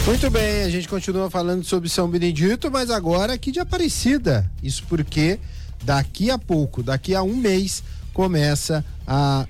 Muito bem, a gente continua falando sobre São Benedito, mas agora aqui de Aparecida. Isso porque daqui a pouco, daqui a um mês, começa a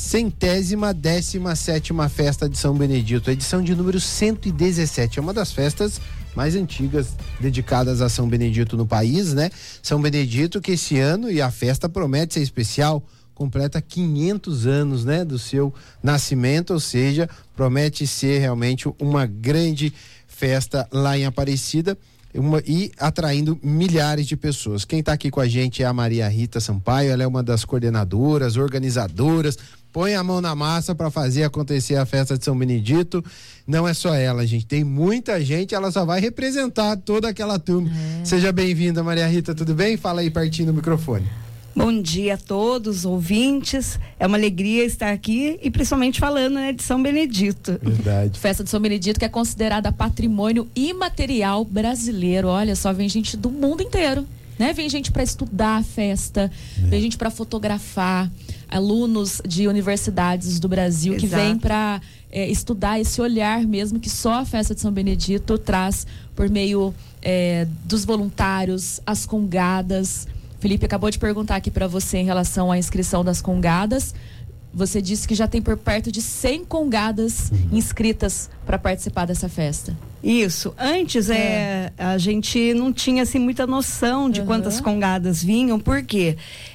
117ª festa de São Benedito, edição de número 117. É uma das festas mais antigas dedicadas a São Benedito no país, né? São Benedito que esse ano, e a festa promete ser especial, completa 500 anos, né, do seu nascimento, ou seja, promete ser realmente uma grande festa lá em Aparecida e atraindo milhares de pessoas. Quem está aqui com a gente é a Maria Rita Sampaio, ela é uma das coordenadoras, organizadoras, põe a mão na massa para fazer acontecer a festa de São Benedito. Não é só ela, gente, tem muita gente, ela só vai representar toda aquela turma. Seja bem-vinda, Maria Rita, tudo bem? Fala aí pertinho do microfone. Bom dia a todos, ouvintes. É uma alegria estar aqui e principalmente falando, né, de São Benedito. Verdade. Festa de São Benedito que é considerada patrimônio imaterial brasileiro. Olha só, vem gente do mundo inteiro, né? Vem gente para estudar a festa, vem gente para fotografar, alunos de universidades do Brasil. Exato. Que vêm para estudar esse olhar mesmo que só a festa de São Benedito traz por meio dos voluntários, as congadas. Felipe acabou de perguntar aqui para você em relação à inscrição das congadas. Você disse que já tem por perto de 100 congadas inscritas para participar dessa festa. Isso. Antes a gente não tinha assim muita noção de quantas congadas vinham, porque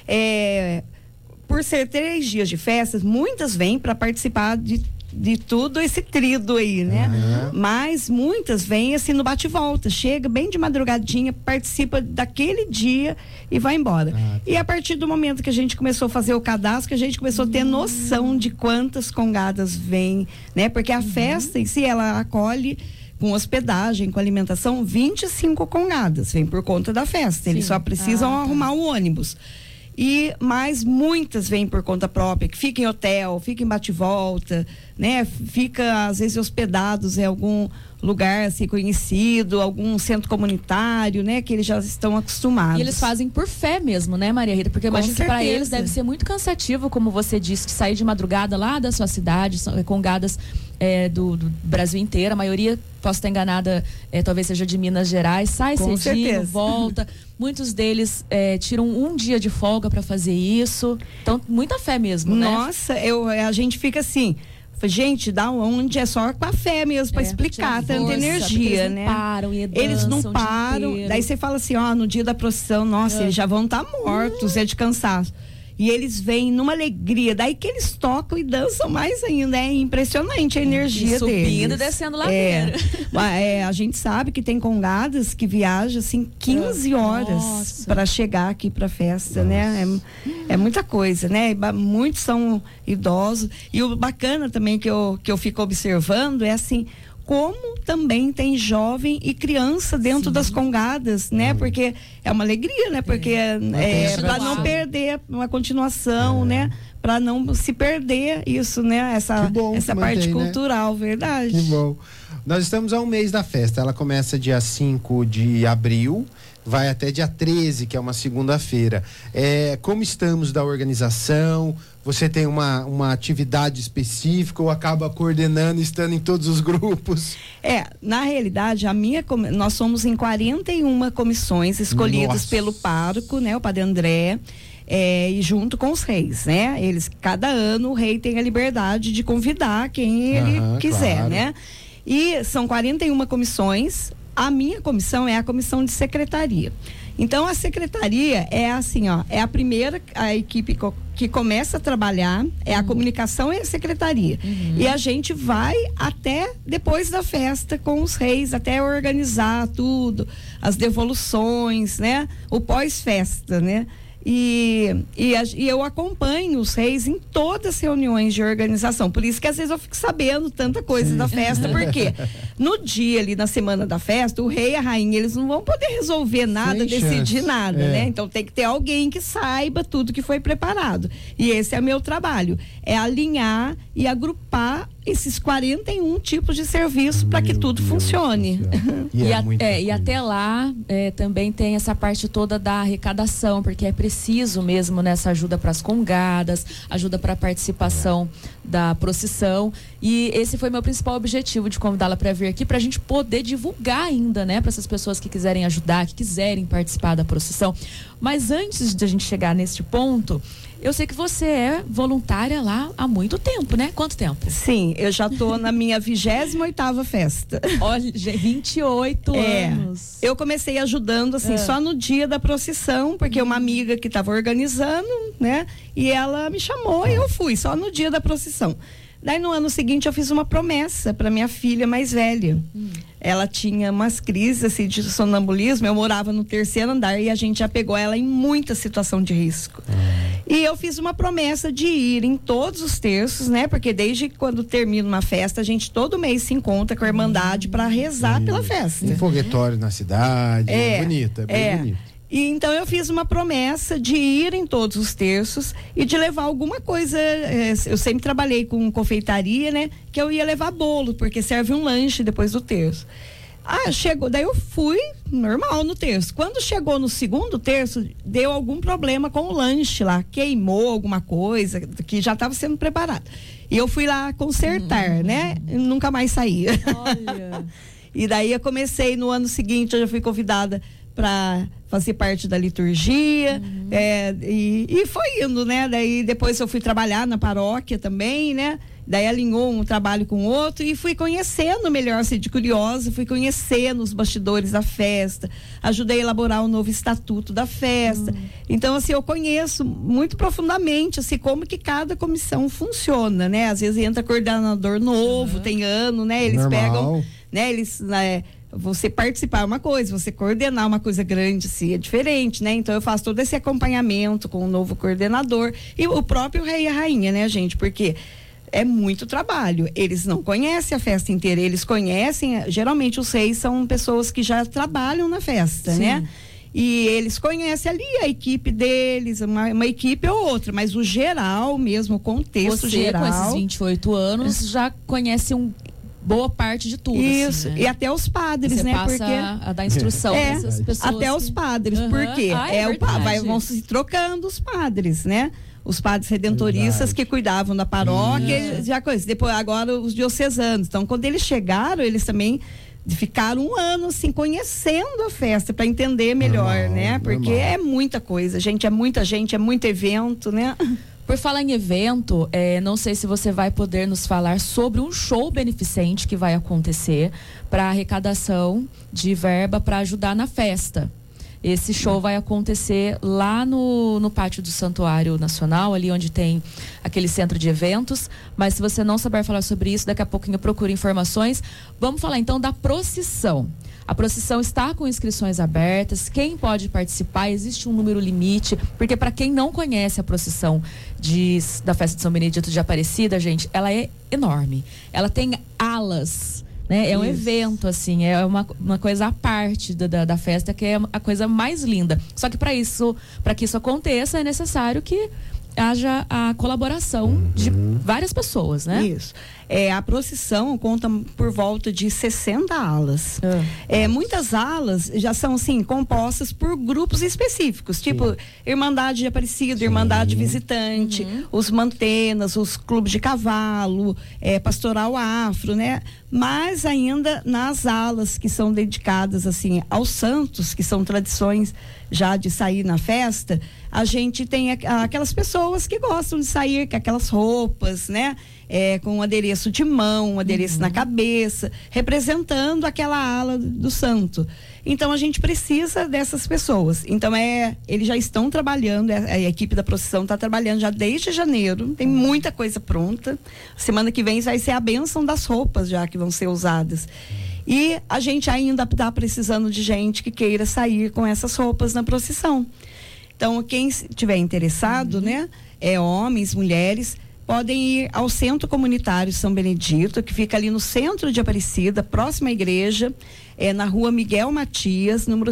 por ser 3 dias de festas, muitas vêm para participar de tudo esse trido aí, né? Mas muitas vêm assim no bate-volta, chega bem de madrugadinha, participa daquele dia e vai embora. E a partir do momento que a gente começou a fazer o cadastro, que a gente começou a ter noção de quantas congadas vêm, né? Porque a festa em si, ela acolhe com hospedagem, com alimentação, 25 congadas, vem por conta da festa. Eles só precisam arrumar o ônibus. Mas muitas vêm por conta própria, que fica em hotel, fica em bate-volta, né? Fica às vezes hospedados em algum lugar assim conhecido, algum centro comunitário, né? Que eles já estão acostumados. E eles fazem por fé mesmo, né, Maria Rita? Porque eu imagino que para eles deve ser muito cansativo, como você disse, de sair de madrugada lá da sua cidade, congadas do Brasil inteiro. A maioria, posso estar enganada, talvez seja de Minas Gerais, sai cedinho, volta. Muitos deles tiram um dia de folga para fazer isso. Então, muita fé mesmo, né? Nossa, a gente fica assim, gente, da onde é só com a fé mesmo, para explicar tanta energia, né? Eles não param. Daí você fala assim, no dia da procissão, nossa, eles já vão estar mortos, de cansaço. E eles vêm numa alegria, daí que eles tocam e dançam mais ainda, é impressionante a energia deles. Subindo e descendo ladeira. A gente sabe que tem congadas que viajam assim 15 horas para chegar aqui para festa, né? É muita coisa, né? Muitos são idosos e o bacana também que eu fico observando é assim, como também tem jovem e criança dentro das congadas, né? Porque é uma alegria, né? Porque para não perder uma continuação, né? Para não se perder isso, né? Essa parte cultural, verdade. Que bom. Nós estamos a um mês da festa. Ela começa dia 5 de abril, vai até dia 13, que é uma segunda-feira. Como estamos da organização? Você tem uma atividade específica ou acaba coordenando, estando em todos os grupos? Na realidade, nós somos em 41 comissões escolhidas pelo pároco, né? O Padre André, e junto com os reis, né? Cada ano o rei tem a liberdade de convidar quem ele quiser, né? E são 41 comissões. A minha comissão é a comissão de secretaria. Então, a secretaria é assim, é a primeira, a equipe que começa a trabalhar, é a comunicação e a secretaria. E a gente vai até depois da festa com os reis, até organizar tudo, as devoluções, né? O pós-festa, né? E eu acompanho os reis em todas as reuniões de organização, por isso que às vezes eu fico sabendo tanta coisa da festa, porque no dia ali, na semana da festa, o rei e a rainha, eles não vão poder resolver nada, decidir nada, né? Então tem que ter alguém que saiba tudo que foi preparado, e esse é meu trabalho, é alinhar e agrupar esses 41 tipos de serviço para que tudo funcione. E até lá também tem essa parte toda da arrecadação, porque é preciso mesmo nessa ajuda para as congadas, ajuda para a participação da procissão, e esse foi meu principal objetivo de convidá-la para vir aqui, para a gente poder divulgar ainda, né, para essas pessoas que quiserem ajudar, que quiserem participar da procissão. Mas antes de a gente chegar neste ponto, eu sei que você é voluntária lá há muito tempo, né? Quanto tempo? Sim, eu já tô na minha 28ª festa. Olha, 28 anos. Eu comecei ajudando, assim, só no dia da procissão, porque uma amiga que estava organizando, né? E ela me chamou e eu fui, só no dia da procissão. Daí no ano seguinte eu fiz uma promessa para minha filha mais velha. Ela tinha umas crises assim, de sonambulismo, eu morava no 3º andar e a gente já pegou ela em muita situação de risco. E eu fiz uma promessa de ir em todos os terços, né? Porque desde quando termina uma festa, a gente todo mês se encontra com a Irmandade para rezar pela festa. Um foguetório na cidade, bonito, bem bonito. E então eu fiz uma promessa de ir em todos os terços e de levar alguma coisa. Eu sempre trabalhei com confeitaria, né? Que eu ia levar bolo, porque serve um lanche depois do terço. Chegou, daí eu fui normal no terço. Quando chegou no 2º terço, deu algum problema com o lanche lá, queimou alguma coisa que já estava sendo preparado. E eu fui lá consertar, né? E nunca mais saía. Olha. E daí eu comecei no ano seguinte, eu já fui convidada para fazer parte da liturgia, e foi indo, né? Daí depois eu fui trabalhar na paróquia também, né? Daí alinhou um trabalho com o outro e fui conhecendo melhor, assim, de curiosa, fui conhecendo os bastidores da festa, ajudei a elaborar o novo estatuto da festa. Então, assim, eu conheço muito profundamente, assim, como que cada comissão funciona, né? Às vezes entra coordenador novo, tem ano, né? Eles pegam, né? Você participar é uma coisa, você coordenar uma coisa grande, assim, é diferente, né? Então eu faço todo esse acompanhamento com o novo coordenador e o próprio rei e a rainha, né, gente? Porque é muito trabalho. Eles não conhecem a festa inteira, eles conhecem, geralmente os reis são pessoas que já trabalham na festa, né? E eles conhecem ali a equipe deles, uma equipe ou outra, mas o geral mesmo, o contexto geral. Você, com esses 28 anos, já conhece boa parte de tudo. Isso, assim, né? E até os padres, você né? passa Porque a dar instrução para essas pessoas. Até os padres, porque vão se trocando os padres, né? Os padres redentoristas que cuidavam da paróquia, já coisa. Depois, agora os diocesanos. Então, quando eles chegaram, eles também ficaram um ano assim conhecendo a festa para entender melhor, né? Porque é muita coisa, gente, é muita gente, é muito evento, né? Por falar em evento, não sei se você vai poder nos falar sobre um show beneficente que vai acontecer para arrecadação de verba para ajudar na festa. Esse show vai acontecer lá no pátio do Santuário Nacional, ali onde tem aquele centro de eventos. Mas se você não souber falar sobre isso, daqui a pouquinho procure informações. Vamos falar então da procissão. A procissão está com inscrições abertas. Quem pode participar? Existe um número limite, porque para quem não conhece a procissão da festa de São Benedito de Aparecida, gente, ela é enorme. Ela tem alas, né? É um evento, assim, é uma coisa à parte da festa, que é a coisa mais linda. Só que para que isso aconteça, é necessário que haja a colaboração de várias pessoas, né? Isso. A procissão conta por volta de 60 alas. Muitas alas já são, assim, compostas por grupos específicos, tipo Irmandade de Aparecida, Irmandade Visitante, os Mantenas, os clubes de cavalo, Pastoral Afro, né? Mas ainda nas alas que são dedicadas, assim, aos santos, que são tradições já de sair na festa, a gente tem aquelas pessoas que gostam de sair com aquelas roupas, né? Com um adereço de mão, um adereço na cabeça, representando aquela ala do santo. Então a gente precisa dessas pessoas. Então eles já estão trabalhando, a equipe da procissão está trabalhando já desde janeiro, tem muita coisa pronta. Semana que vem vai ser a bênção das roupas já que vão ser usadas. E a gente ainda está precisando de gente que queira sair com essas roupas na procissão. Então quem estiver interessado, né, homens, mulheres, podem ir ao Centro Comunitário São Benedito, que fica ali no centro de Aparecida, próxima à igreja, na rua Miguel Matias, número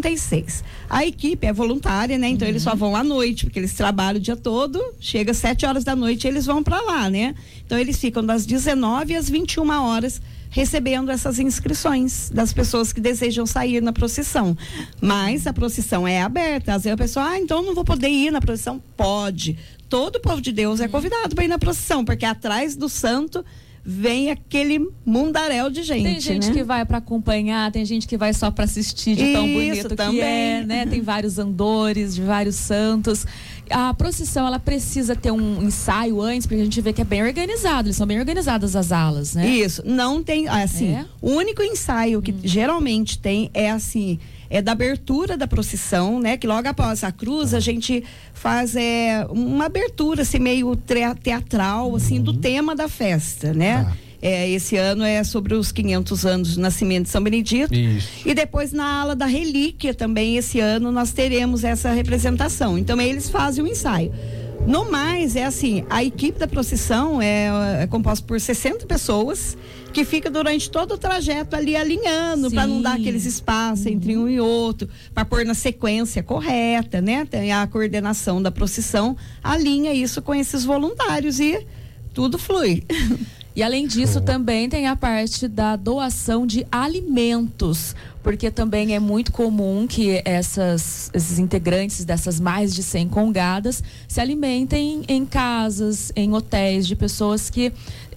76. A equipe é voluntária, né? Então eles só vão à noite, porque eles trabalham o dia todo, chega às 7 horas da noite e eles vão para lá, né? Então eles ficam das 19 às 21 horas recebendo essas inscrições das pessoas que desejam sair na procissão. Mas a procissão é aberta. Às vezes a pessoa, então não vou poder ir na procissão. Pode. Todo o povo de Deus é convidado para ir na procissão, porque atrás do santo vem aquele mundaréu de gente. Tem gente, né, que vai para acompanhar, tem gente que vai só para assistir de tão bonito também, que é, né? Tem vários andores de vários santos. A procissão, ela precisa ter um ensaio antes, porque a gente vê que é bem organizado, eles são bem organizadas as alas, né? Isso, não tem, assim, o único ensaio que geralmente tem é assim, é da abertura da procissão, né? Que logo após a cruz a gente faz uma abertura assim, meio teatral, assim, do tema da festa, né? Esse ano é sobre os 500 anos do nascimento de São Benedito. Isso. E depois na ala da relíquia também, esse ano, nós teremos essa representação. Então eles fazem um ensaio. No mais, é assim, a equipe da procissão é composta por 60 pessoas que fica durante todo o trajeto ali alinhando, para não dar aqueles espaços entre um e outro, para pôr na sequência correta, né? Tem a coordenação da procissão, alinha isso com esses voluntários e tudo flui. E além disso, também tem a parte da doação de alimentos, porque também é muito comum que esses integrantes dessas mais de 100 congadas se alimentem em casas, em hotéis, de pessoas que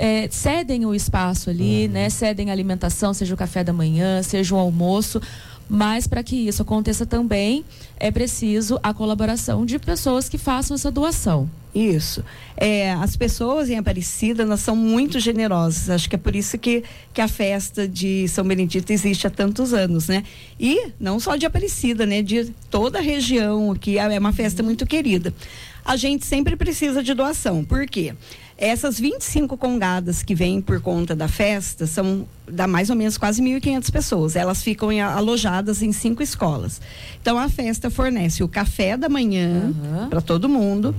cedem o espaço ali, né? Cedem a alimentação, seja o café da manhã, seja o almoço. Mas para que isso aconteça também, é preciso a colaboração de pessoas que façam essa doação. Isso. As pessoas em Aparecida, nós são muito generosas. Acho que é por isso que a festa de São Benedito existe há tantos anos, né? E não só de Aparecida, né? De toda a região, que é uma festa muito querida. A gente sempre precisa de doação. Por quê? Essas 25 congadas que vêm por conta da festa dá mais ou menos quase 1.500 pessoas. Elas ficam alojadas em 5 escolas. Então a festa fornece o café da manhã para todo mundo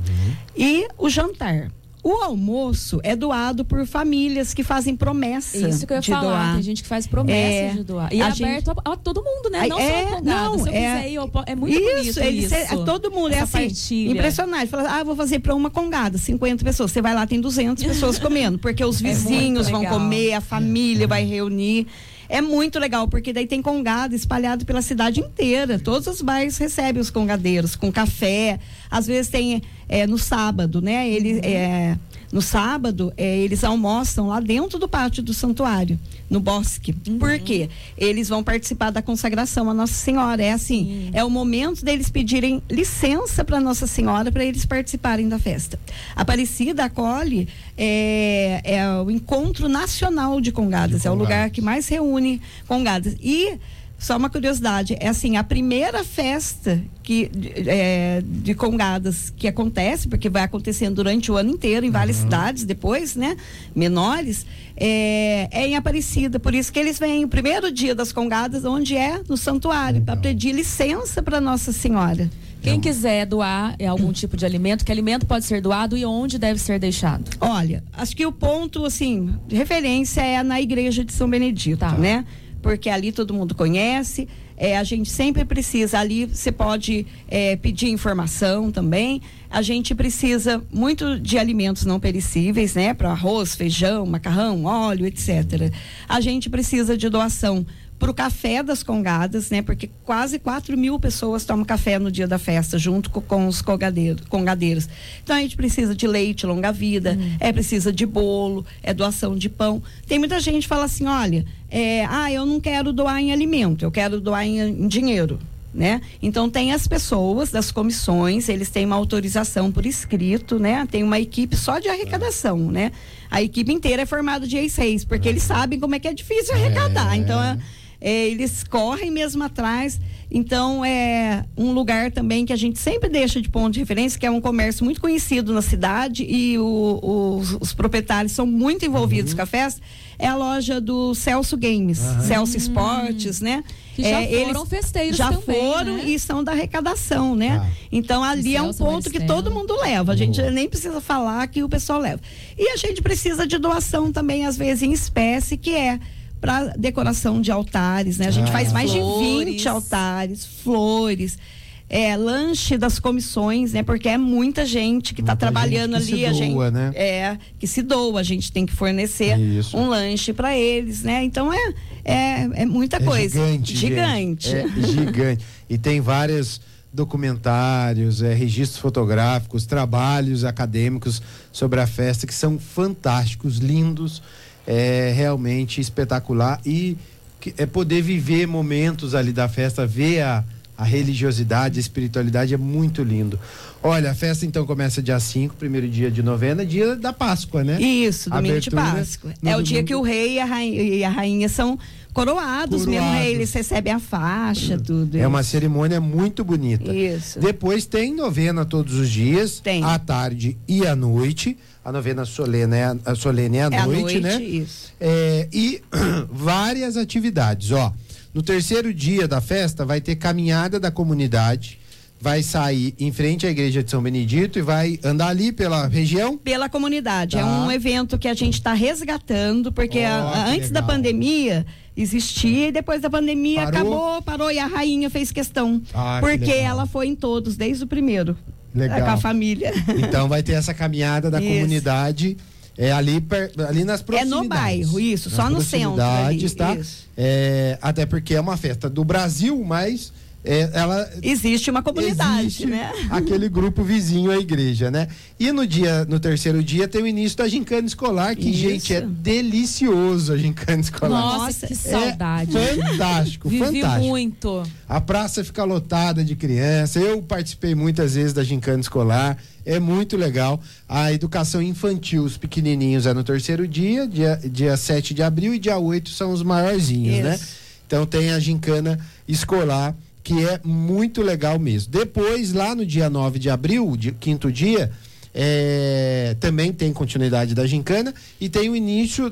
e o jantar. O almoço é doado por famílias que fazem promessa. Isso que eu ia falar, doar. Tem gente que faz promessa de doar. E é aberto a todo mundo, né? Não só a congada. Se eu quiser ir, é muito bonito isso. Todo mundo é assim, partilha. Impressionante. Fala, vou fazer para uma congada, 50 pessoas. Você vai lá, tem 200 pessoas comendo, porque os vizinhos vão comer, a família vai reunir. É muito legal, porque daí tem congada espalhado pela cidade inteira. Todos os bairros recebem os congadeiros com café. Às vezes tem no sábado, né? No sábado, eles almoçam lá dentro do pátio do santuário, no bosque. Por quê? Eles vão participar da consagração a Nossa Senhora. É assim, é o momento deles pedirem licença para Nossa Senhora para eles participarem da festa. Aparecida acolhe o Encontro Nacional de Congadas. É o lugar que mais reúne congadas. E só uma curiosidade, é assim, a primeira festa de congadas que acontece, porque vai acontecendo durante o ano inteiro em várias cidades depois, né, menores, é em Aparecida, por isso que eles vêm o primeiro dia das congadas, onde é no santuário, para pedir licença para Nossa Senhora. Quem quiser doar algum tipo de alimento, que alimento pode ser doado e onde deve ser deixado? Olha, acho que o ponto, assim, de referência é na igreja de São Benedito, né? Porque ali todo mundo conhece, a gente sempre precisa, ali você pode pedir informação também, a gente precisa muito de alimentos não perecíveis, né? Para arroz, feijão, macarrão, óleo, etc. A gente precisa de doação para o café das congadas, né? Porque quase 4.000 pessoas tomam café no dia da festa, junto com os congadeiros. Então a gente precisa de leite longa-vida, precisa de bolo, doação de pão. Tem muita gente que fala assim, olha, eu não quero doar em alimento, eu quero doar em dinheiro, né? Então tem as pessoas das comissões, eles têm uma autorização por escrito, né? Tem uma equipe só de arrecadação, né? A equipe inteira é formada de ex-reis, porque eles sabem como é que é difícil arrecadar. Então eles correm mesmo atrás. Então é um lugar também que a gente sempre deixa de ponto de referência, que é um comércio muito conhecido na cidade e os proprietários são muito envolvidos com a festa. É a loja do Celso Games, Celso Esportes, né? Que já foram festeiros também, foram, né? E são da arrecadação, né? Então ali é um ponto que todo mundo leva. A gente nem precisa falar que o pessoal leva. E a gente precisa de doação também, às vezes em espécie, que é para decoração de altares, né? A gente faz mais de 20 altares, flores. lanche das comissões, né? Porque é muita gente que está trabalhando ali, que se doa, né? Que se doa, a gente tem que fornecer um lanche para eles, né? Então é muita coisa. Gigante. É gigante. E tem vários documentários, registros fotográficos, trabalhos acadêmicos sobre a festa que são fantásticos, lindos, realmente espetacular, e poder viver momentos ali da festa, ver a religiosidade, a espiritualidade, é muito lindo. Olha, a festa então começa dia 5, primeiro dia de novena, dia da Páscoa, né? Isso, domingo de Páscoa. É o dia que o rei e a rainha são coroados. Mesmo rei, eles recebem a faixa, tudo. É uma cerimônia muito bonita. Isso. Depois tem novena todos os dias, à tarde e à noite. A novena solene é à noite, né? Isso. E várias atividades, No terceiro dia da festa vai ter caminhada da comunidade, vai sair em frente à igreja de São Benedito e vai andar ali pela região? Pela comunidade. É um evento que a gente está resgatando, porque antes da pandemia existia, e depois da pandemia parou, e a rainha fez questão. Porque ela foi em todos, desde o primeiro. Legal. Com a família. Então vai ter essa caminhada da comunidade. Ali nas proximidades. No bairro, isso, só no centro ali, tá? Até porque é uma festa do Brasil, mas existe uma comunidade, né? Aquele grupo vizinho à igreja, né? E no terceiro dia tem o início da gincana escolar, que, gente, é delicioso a gincana escolar. Nossa, que saudade. Fantástico, Vivi fantástico. muito. A praça fica lotada de criança. Eu participei muitas vezes da gincana escolar. É muito legal. A educação infantil, os pequenininhos, é no terceiro dia 7 de abril, e dia 8 são os maiorzinhos, né? Então tem a gincana escolar, que é muito legal mesmo. Depois, lá no dia 9 de abril, quinto dia, também tem continuidade da gincana e tem o início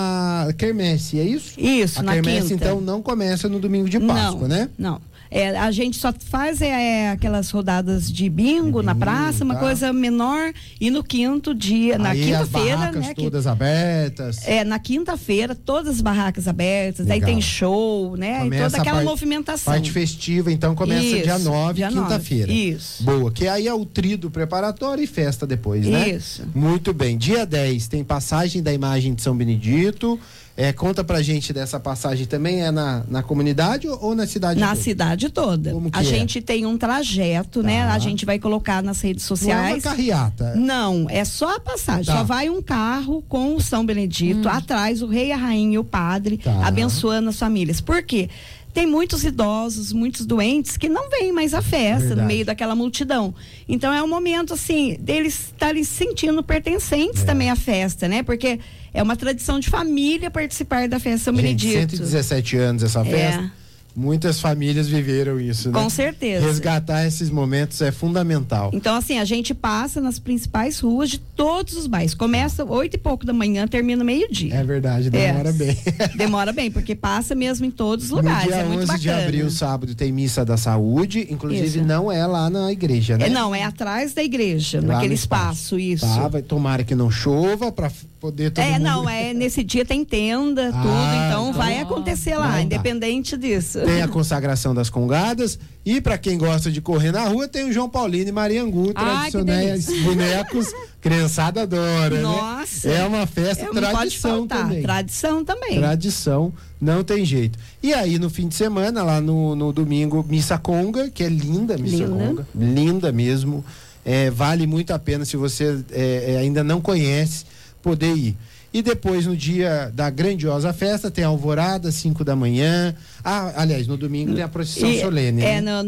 da quermesse, é isso? Isso, na quermesse, quinta. Então, não começa no domingo de Páscoa, né? Não. A gente só faz aquelas rodadas de bingo na praça, uma coisa menor, e no quinto dia, na quinta-feira, as barracas todas abertas. Na quinta-feira, todas as barracas abertas, legal. Daí tem show, né? Começa e toda aquela movimentação. Parte festiva, então começa dia 9, quinta-feira. Isso. Boa, que aí é o tríduo preparatório e festa depois, né? Isso. Muito bem. Dia 10 tem passagem da imagem de São Benedito. Conta pra gente dessa passagem também, na comunidade ou na cidade toda? Na cidade toda. A gente tem um trajeto, né? A gente vai colocar nas redes sociais. Não é uma carreata? Não, é só a passagem. Só vai um carro com o São Benedito, atrás o rei, a rainha e o padre, abençoando as famílias. Por quê? Tem muitos idosos, muitos doentes que não vêm mais à festa, no meio daquela multidão. Então é um momento, assim, deles estarem se sentindo pertencentes também à festa, né? Porque é uma tradição de família participar da festa São Benedito. 117 anos essa festa. Muitas famílias viveram isso, né? Com certeza. Resgatar esses momentos é fundamental. Então, assim, a gente passa nas principais ruas de todos os bairros. Começa 8 e pouco da manhã, termina meio-dia. É verdade, demora bem. Demora bem, porque passa mesmo em todos os lugares. No dia 11 de abril, sábado, tem missa da saúde. Inclusive, não é lá na igreja, né? Não, é atrás da igreja, naquele espaço, isso. Tomara que não chova para poder todo mundo... nesse dia tem tenda, tudo, então vai acontecer lá, independente disso. Tem a consagração das congadas, e para quem gosta de correr na rua, tem o João Paulino e Maria Angu, tradicionais bonecos, criançada adora. Nossa! Né? É uma festa, tradição também. Tradição também. Tradição, não tem jeito. E aí, no fim de semana, lá no domingo, missa conga, que é linda, missa conga, linda mesmo. Vale muito a pena, se você ainda não conhece, poder ir. E depois, no dia da grandiosa festa, tem a alvorada, 5 da manhã. Aliás, no domingo tem a procissão solene.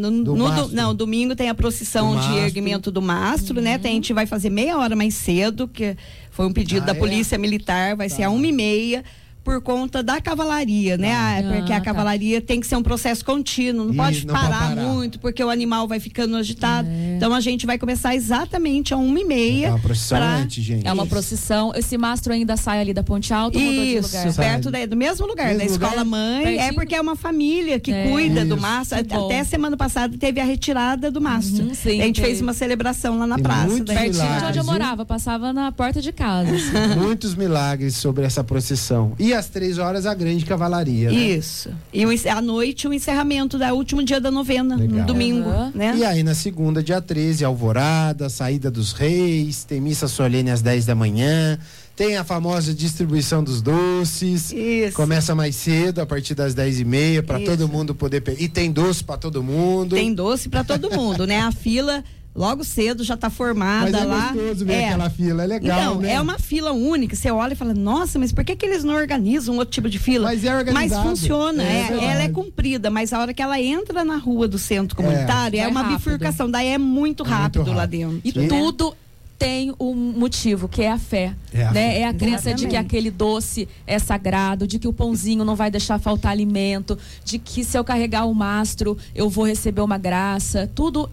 Domingo tem a procissão de erguimento do mastro, né? A gente vai fazer meia hora mais cedo, que foi um pedido da Polícia Militar, vai ser às 1h30. Por conta da cavalaria, né? Porque a cavalaria tem que ser um processo contínuo, não pode parar muito, porque o animal vai ficando agitado. Então a gente vai começar exatamente às 1h30. É uma procissão antes, gente. É uma procissão. Esse mastro ainda sai ali da Ponte Alta ou mudou de lugar? Perto do mesmo lugar, da escola mãe. Pertinho? É porque é uma família que cuida do mastro. Até semana passada teve a retirada do mastro. Sim, a gente fez uma celebração lá na praça. Pertinho de onde eu morava, passava na porta de casa. Muitos milagres sobre essa procissão. E às 3h a grande cavalaria, né? Isso. E à noite o encerramento do último dia da novena, no domingo, né? E aí na segunda, dia 13, alvorada, saída dos reis, tem missa solene às 10 da manhã, tem a famosa distribuição dos doces. Isso. Começa mais cedo, a partir das 10h30, para todo mundo poder pegar. E tem doce para todo mundo. Tem doce para todo mundo, né? A fila logo cedo já está formada. Mas é lá. Gostoso ver aquela fila, é legal, então, né? É uma fila única, você olha e fala, nossa, mas por que eles não organizam outro tipo de fila? Mas é organizado. Mas funciona, ela é comprida, mas a hora que ela entra na rua do centro comunitário, é uma bifurcação, daí é muito rápido lá dentro. E tudo tem um motivo, que é a fé, né? É a crença de que aquele doce é sagrado, de que o pãozinho não vai deixar faltar alimento, de que se eu carregar o mastro eu vou receber uma graça. Tudo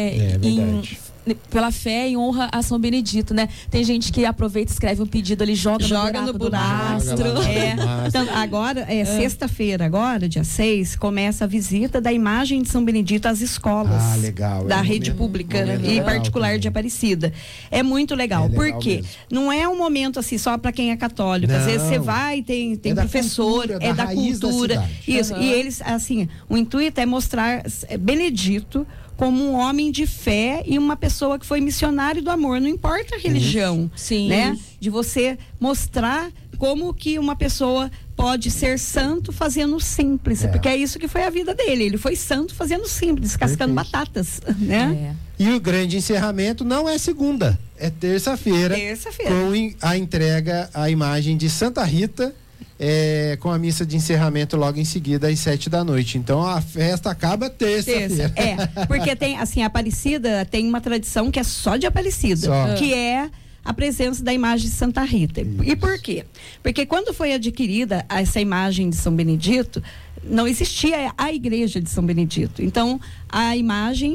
pela fé em honra a São Benedito, né? Tem gente que aproveita, escreve um pedido, ele joga no buraco do mastro. Então, agora, sexta-feira, agora, dia 6, começa a visita da imagem de São Benedito às escolas. Legal. Da rede pública e particular de Aparecida. É muito legal. Por quê? Não é um momento assim só para quem é católico. Às vezes você vai, tem professor, é da cultura. Isso. E eles, assim, o intuito é mostrar Benedito como um homem de fé e uma pessoa que foi missionário do amor, não importa a religião, né? De você mostrar como que uma pessoa pode ser santo fazendo simples, porque é isso que foi a vida dele, ele foi santo fazendo simples, descascando batatas, né? E o grande encerramento não é segunda, é terça-feira. Com a entrega, a imagem de Santa Rita, com a missa de encerramento logo em seguida às 7 da noite. Então a festa acaba terça-feira. Porque tem, assim, a Aparecida tem uma tradição que é só de Aparecida, que é a presença da imagem de Santa Rita. E por quê? Porque quando foi adquirida essa imagem de São Benedito, não existia a igreja de São Benedito. Então a imagem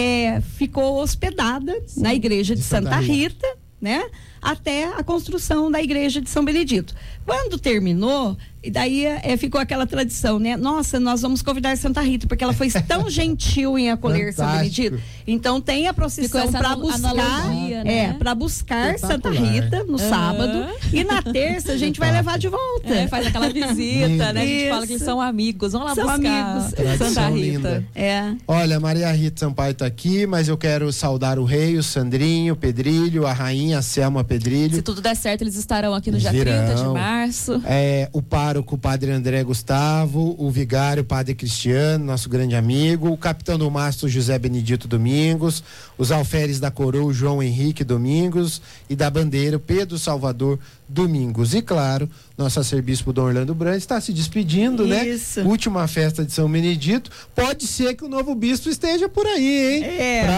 ficou hospedada na igreja de Santa Rita, né? Até a construção da igreja de São Benedito. Quando terminou, e daí ficou aquela tradição, né? Nossa, nós vamos convidar Santa Rita, porque ela foi tão gentil em acolher São Benedito. Então tem a procissão para buscar, para buscar Santa Rita no sábado, e na terça a gente vai levar de volta. Faz aquela visita, né? A gente fala que eles são amigos. Vamos lá buscar Santa Rita. Olha, Maria Rita Sampaio tá aqui, mas eu quero saudar o rei, o Sandrinho, o Pedrilho, a rainha, a Selma Pedrilho. Se tudo der certo, eles estarão aqui no dia 30 de março. O pároco, o padre André Gustavo, o vigário, o padre Cristiano, nosso grande amigo, o capitão do mastro José Benedito Domingos, os alferes da coroa João Henrique Domingos e da bandeira Pedro Salvador Domingos. E claro, nosso arcebispo Dom Orlando Brandes está se despedindo, né? Última festa de São Benedito. Pode ser que o novo bispo esteja por aí, hein?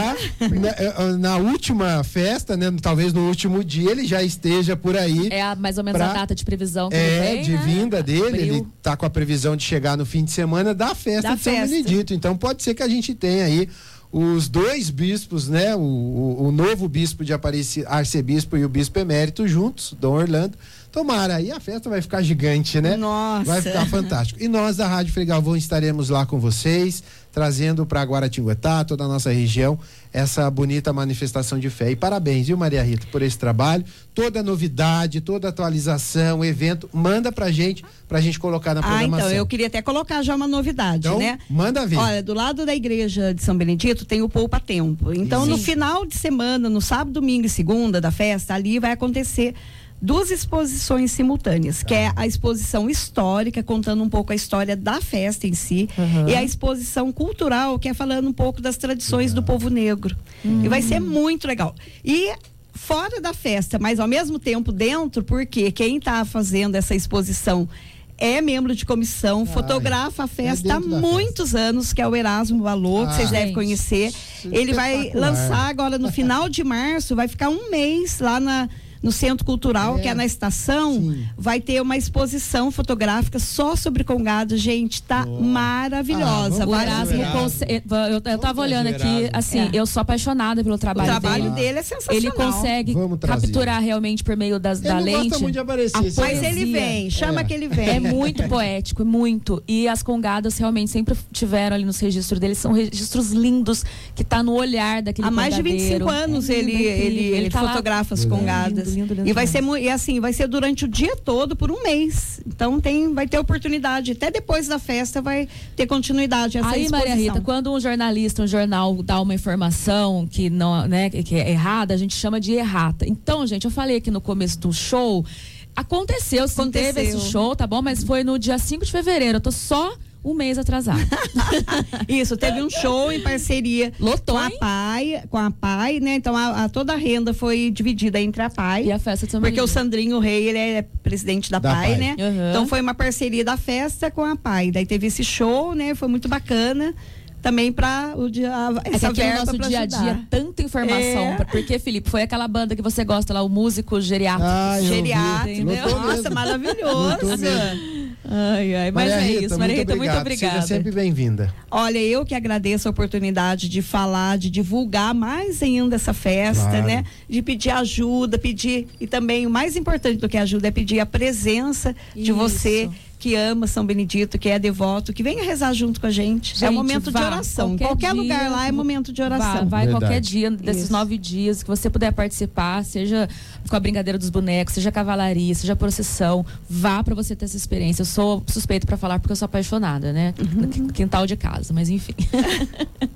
Na última festa, né? Talvez no último dia ele já esteja por aí. Mais ou menos a data de previsão que ele vem, de vinda dele. Ele está com a previsão de chegar no fim de semana da festa de São Benedito. Então pode ser que a gente tenha aí os dois bispos, né? O novo bispo de Aparecida, arcebispo, e o bispo emérito juntos, Dom Orlando. Tomara, aí a festa vai ficar gigante, né? Nossa! Vai ficar fantástico. E nós da Rádio Frei Galvão estaremos lá com vocês, trazendo para Guaratinguetá, toda a nossa região, essa bonita manifestação de fé. E parabéns, viu, Maria Rita, por esse trabalho. Toda novidade, toda atualização, evento, manda pra gente colocar na programação. Então, eu queria até colocar já uma novidade, né? Manda ver. Olha, do lado da igreja de São Benedito tem o Poupa Tempo. Então, no final de semana, no sábado, domingo e segunda da festa, ali vai acontecer 2 exposições simultâneas, que é a exposição histórica, contando um pouco a história da festa em si, e a exposição cultural, que é falando um pouco das tradições do povo negro. E vai ser muito legal. E fora da festa, mas ao mesmo tempo dentro, porque quem está fazendo essa exposição é membro de comissão, fotografa a festa há muitos anos, que é o Erasmo Balô, que vocês devem conhecer. Ele vai lançar agora no final de março, vai ficar um mês lá no Centro Cultural, que é na estação, vai ter uma exposição fotográfica só sobre congado. Gente, tá maravilhosa. Eu tava olhando aqui, assim, eu sou apaixonada pelo trabalho dele. O trabalho dele é sensacional. Ele consegue capturar realmente por meio da lente. Gosta muito de aparecer, mas ele vem, chama que ele vem. É muito poético, muito. E as congadas realmente sempre tiveram ali nos registros dele, são registros lindos, que tá no olhar daquele congadeiro. Há mais de 25 anos ele tá fotografa as congadas. Lindo, e vai ser vai ser durante o dia todo, por um mês. Então vai ter oportunidade, até depois da festa vai ter continuidade essa exposição. Maria Rita, quando um jornal dá uma informação que não, né, que é errada, a gente chama de errata. Então, gente, eu falei aqui no começo do show, aconteceu, teve esse show, tá bom? Mas foi no dia 5 de fevereiro, eu tô só um mês atrasado. Isso, teve um show em parceria com a PAI, né? Então toda a renda foi dividida entre a PAI e a festa também. Porque o Sandrinho Rei, ele é presidente da PAI, né? Uhum. Então foi uma parceria da festa com a PAI. Daí teve esse show, né? Foi muito bacana. Também para essa verba no nosso dia a dia, tanta informação. Porque, Felipe, foi aquela banda que você gosta lá, o músico geriátrico. Geriátrico, nossa, maravilhoso. Mas é isso, Maria Rita, muito obrigada. Seja sempre bem-vinda. Olha, eu que agradeço a oportunidade de falar, de divulgar mais ainda essa festa, né? De pedir ajuda, e também o mais importante do que ajuda é pedir a presença de você que ama São Benedito, que é devoto, que venha rezar junto com a gente. É um momento de oração. Qualquer lugar lá é momento de oração. Vai qualquer dia desses 9 dias que você puder participar, seja com a brincadeira dos bonecos, seja cavalaria, seja procissão, vá para você ter essa experiência. Eu sou suspeita para falar porque eu sou apaixonada, né? Quintal de casa, mas enfim.